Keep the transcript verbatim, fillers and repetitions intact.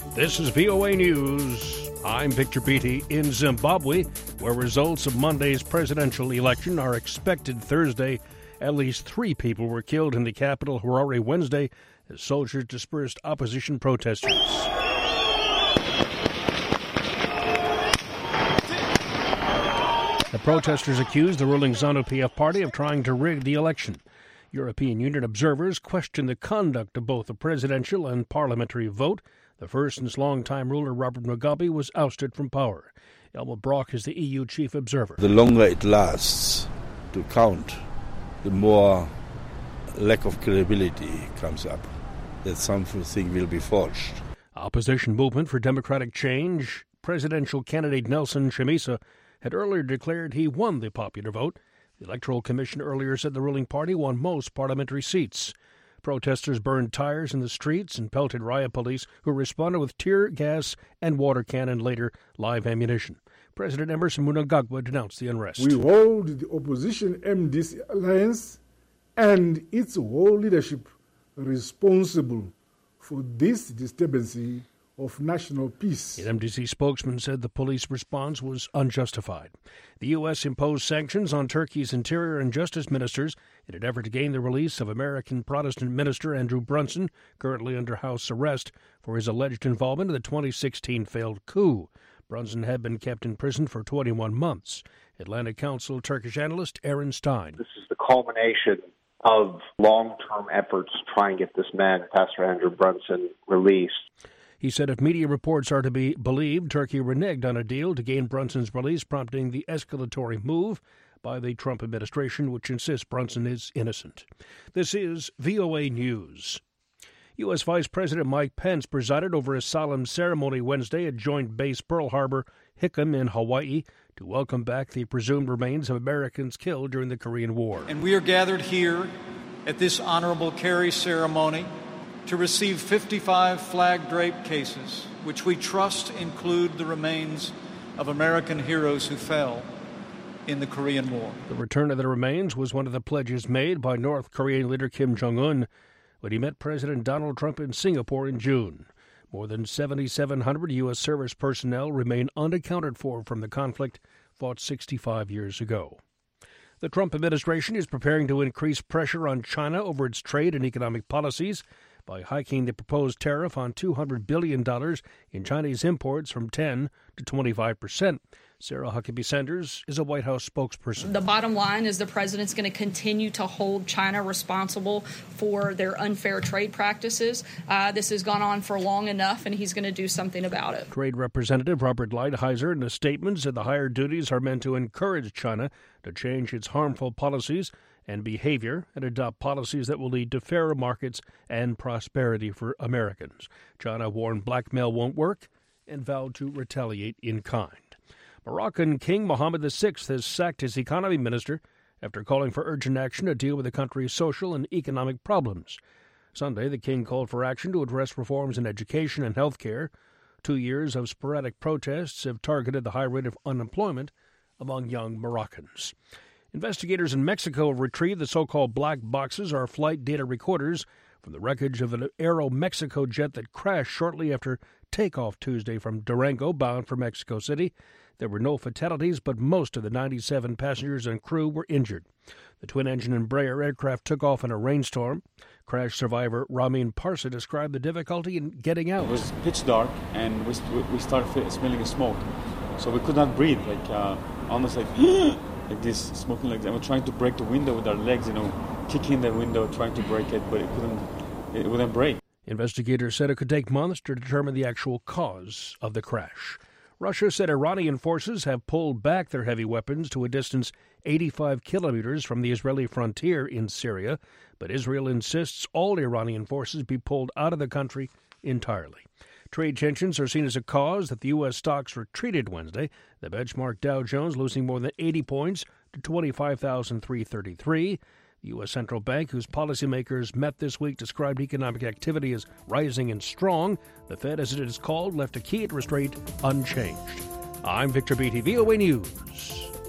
This is V O A News. I'm Victor Beatty. In Zimbabwe, where results of Monday's presidential election are expected Thursday, at least three people were killed in the capital Harare Wednesday as soldiers dispersed opposition protesters. The protesters accused the ruling ZANU-P F party of trying to rig the election. European Union observers question the conduct of both the presidential and parliamentary vote. The first since longtime ruler Robert Mugabe was ousted from power. Elmar Brok is the E U chief observer. The longer it lasts to count, the more lack of credibility comes up, that something will be forged. Opposition Movement for Democratic Change presidential candidate Nelson Chamisa had earlier declared he won the popular vote. The Electoral Commission earlier said the ruling party won most parliamentary seats. Protesters burned tires in the streets and pelted riot police, who responded with tear gas and water cannon, later live ammunition. President Emmerson Mnangagwa denounced the unrest. We hold the opposition M D C alliance and its whole leadership responsible for this disturbance of national peace. An M D C spokesman said the police response was unjustified. The U S imposed sanctions on Turkey's Interior and Justice ministers in an effort to gain the release of American Protestant minister Andrew Brunson, currently under house arrest for his alleged involvement in the twenty sixteen failed coup. Brunson had been kept in prison for twenty-one months. Atlantic Council Turkish analyst Aaron Stein. This is the culmination of long-term efforts to try and get this man, Pastor Andrew Brunson, released. He said if media reports are to be believed, Turkey reneged on a deal to gain Brunson's release, prompting the escalatory move by the Trump administration, which insists Brunson is innocent. This is V O A News. U S. Vice President Mike Pence presided over a solemn ceremony Wednesday at Joint Base Pearl Harbor, Hickam in Hawaii, to welcome back the presumed remains of Americans killed during the Korean War. And we are gathered here at this honorable carry ceremony to receive fifty-five flag-draped cases, which we trust include the remains of American heroes who fell in the Korean War. The return of the remains was one of the pledges made by North Korean leader Kim Jong-un when he met President Donald Trump in Singapore in June. More than seventy-seven hundred U S service personnel remain unaccounted for from the conflict fought sixty-five years ago. The Trump administration is preparing to increase pressure on China over its trade and economic policies by hiking the proposed tariff on two hundred billion dollars in Chinese imports from ten to twenty-five percent. Sarah Huckabee Sanders is a White House spokesperson. The bottom line is the president's going to continue to hold China responsible for their unfair trade practices. Uh, this has gone on for long enough, and he's going to do something about it. Trade Representative Robert Lighthizer, in a statement, said the higher duties are meant to encourage China to change its harmful policies and behavior and adopt policies that will lead to fairer markets and prosperity for Americans. China warned blackmail won't work and vowed to retaliate in kind. Moroccan King Mohammed the Sixth has sacked his economy minister after calling for urgent action to deal with the country's social and economic problems. Sunday, the king called for action to address reforms in education and health care. Two years of sporadic protests have targeted the high rate of unemployment among young Moroccans. Investigators in Mexico have retrieved the so-called black boxes, or flight data recorders, from the wreckage of an Aeromexico jet that crashed shortly after takeoff Tuesday from Durango, bound for Mexico City. There were no fatalities, but most of the ninety-seven passengers and crew were injured. The twin-engine Embraer aircraft took off in a rainstorm. Crash survivor Ramin Parsa described the difficulty in getting out. It was pitch dark, and we, we started smelling smoke, so we could not breathe, like uh, almost like like this, smoking like that. We're trying to break the window with our legs, you know, kicking the window, trying to break it, but it couldn't. It wouldn't break. Investigators said it could take months to determine the actual cause of the crash. Russia said Iranian forces have pulled back their heavy weapons to a distance eighty-five kilometers from the Israeli frontier in Syria, but Israel insists all Iranian forces be pulled out of the country entirely. Trade tensions are seen as a cause that the U S stocks retreated Wednesday, the benchmark Dow Jones losing more than eighty points to twenty-five thousand three hundred thirty-three. The U S Central Bank, whose policymakers met this week, described economic activity as rising and strong. The Fed, as it is called, left a key interest rate unchanged. I'm Victor Beatty, V O A News.